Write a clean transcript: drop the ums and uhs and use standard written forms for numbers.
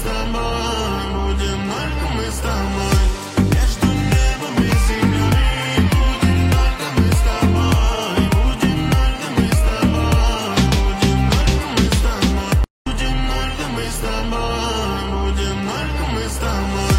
тобой, будем только мы с тобой. Между небом и землей будем только мы с тобой, будем только мы с тобой, будем только мы с тобой, будем только мы с тобой, будем только мы с тобой.